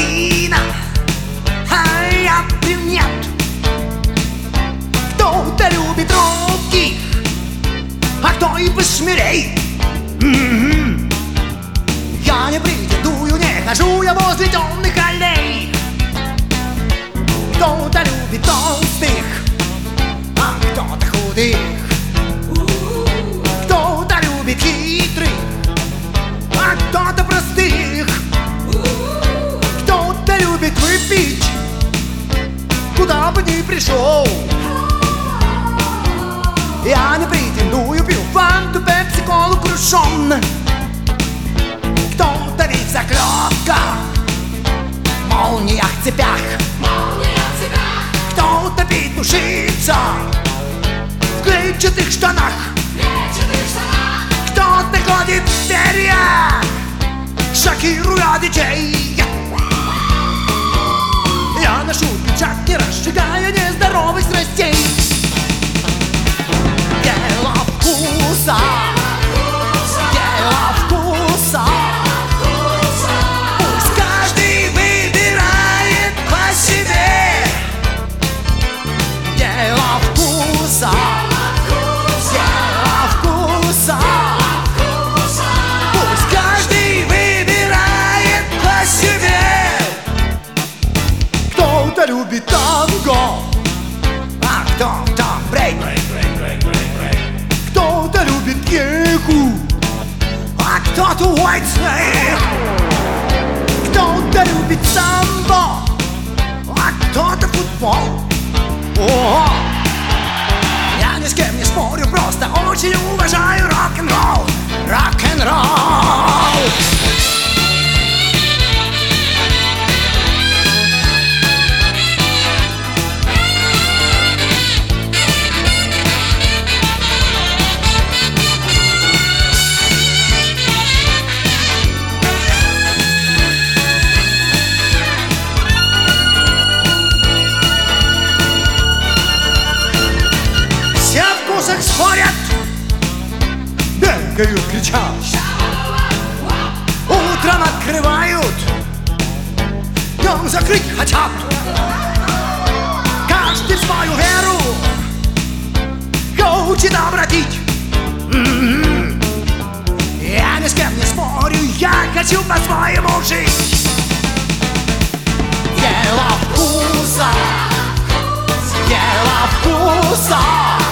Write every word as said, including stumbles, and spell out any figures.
блондина, а я брюнет. Кто-то любит русских, а кто и посмелей. М-м-м. Я не претендую, не хожу я возле темных аллей. Кто-то любит толстых, а кто-то худых. Кто-то любит хитрых, а кто-то простых. Кто-то любит выпить, куда бы ни пришел. Я не претендую, пью фанту, пепси, колу, крушон. Кто-то ведь в заклепках, молниях, цепях. Кто-то петушится в клетчатых штанах. Кто-то ходит в перьях, шокируя детей. Я ношу пиджак, не разжигая нездоровых страстей. Дело вкуса, дело вкуса. Пусть каждый выбирает по себе. Дело вкуса, дело вкуса. Пусть каждый выбирает по себе. Кто-то любит танго, а кто-то брейк. Кто-то любит кеку, а кто-то white snake. Кто-то любит самбо, а кто-то футбол. О, я ни с кем не спорю, просто очень уважаю рок-н-ролл. Рок-н-ролл. Спорят, бегают, кричат, утром открывают, днем закрыть хотят. Каждый свою веру хочет обратить. М-м-м. Я ни с кем не спорю, я хочу по-своему жить. Дело вкуса, дело вкуса.